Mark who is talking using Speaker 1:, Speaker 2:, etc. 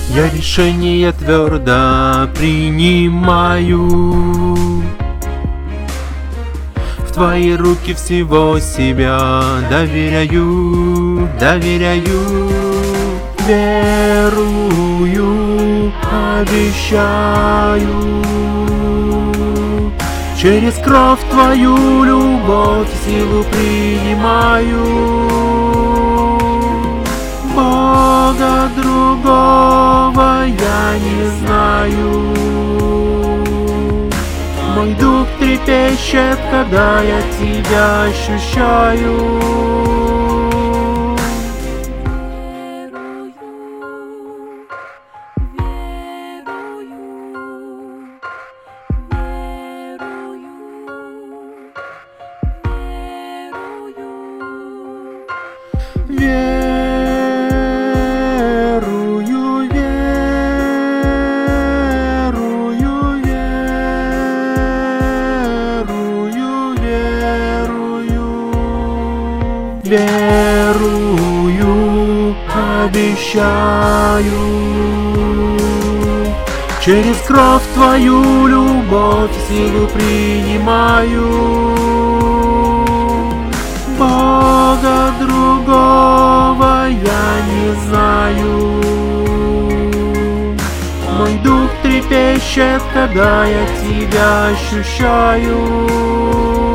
Speaker 1: Я решение твердо принимаю. В твои руки всего себя доверяю, доверяю. Верую, обещаю. Через кровь твою любовь и силу принимаю. Бога другого я не знаю. Мой дух трепещет, когда я тебя ощущаю. Верую, верую, верую, верую, верую, обещаю. Через кровь твою любовь и силу принимаю. Бога другого я не знаю. Мой дух трепещет, когда я тебя ощущаю.